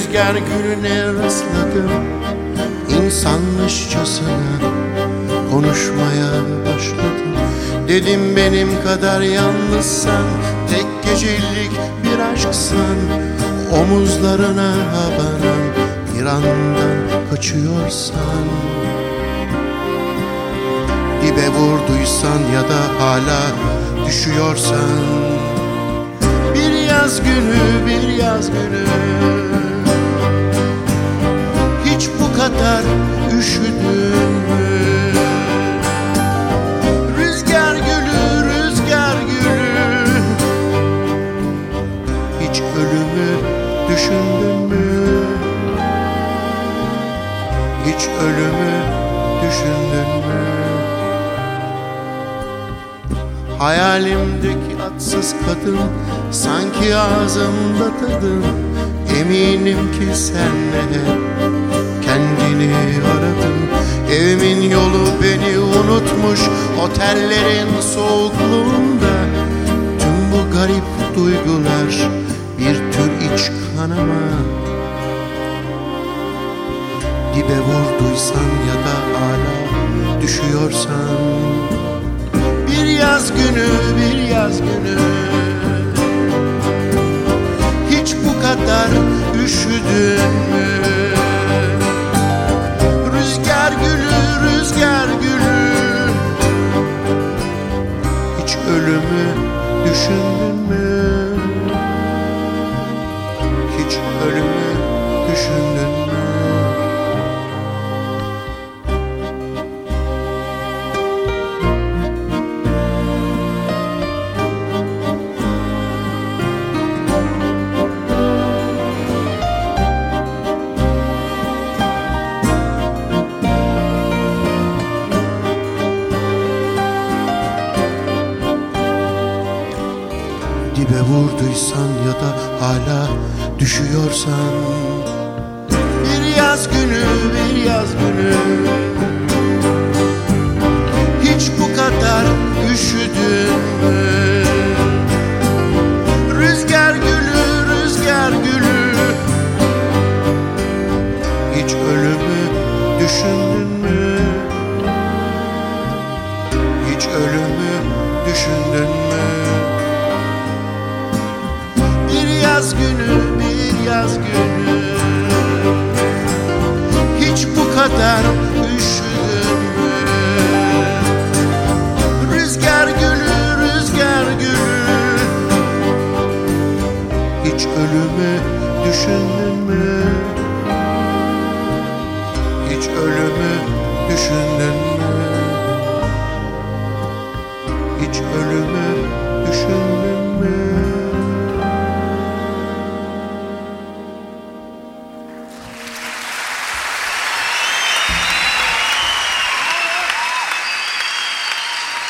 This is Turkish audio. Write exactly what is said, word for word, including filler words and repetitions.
rüzgar gülüne rastladım. İnsanmışçasına konuşmaya başladım. Dedim benim kadar yalnızsan, tek gecelik bir aşksan, omuzlarına abanan bir andan kaçıyorsan, dibe vurduysan ya da hala düşüyorsan, bir yaz günü, bir yaz günü, hiç bu kadar üşüdün mü? Rüzgar gülü, rüzgar gülü, hiç ölümü düşündün mü? Hiç ölümü düşündün mü? Hayalimdeki atsız kadın sanki ağzımda tadın. Eminim ki sen de hep kendini aradın. Evimin yolu beni unutmuş otellerin soğukluğunda. Tüm bu garip duygular bir tür iç kanama. Dibe vurduysan ya da hala düşüyorsan, bir yaz günü, bir yaz günü, hiç bu kadar üşüdün mü? Rüzgar gülü, rüzgar gülü, hiç ölümü düşündün mü? Hiç ölümü düşündün mü? Dibe vurduysan ya da hala düşüyorsan, bir yaz günü, bir yaz günü, hiç bu kadar üşüdün mü? Rüzgar gülü, rüzgar gülü, hiç ölümü düşündün mü? Hiç ölümü düşündün mü? Bir yaz günü, bir yaz günü, hiç bu kadar üşüdün mü? Rüzgar gülü, rüzgar gülü, hiç ölümü düşündün mü? Hiç ölümü düşündün mü?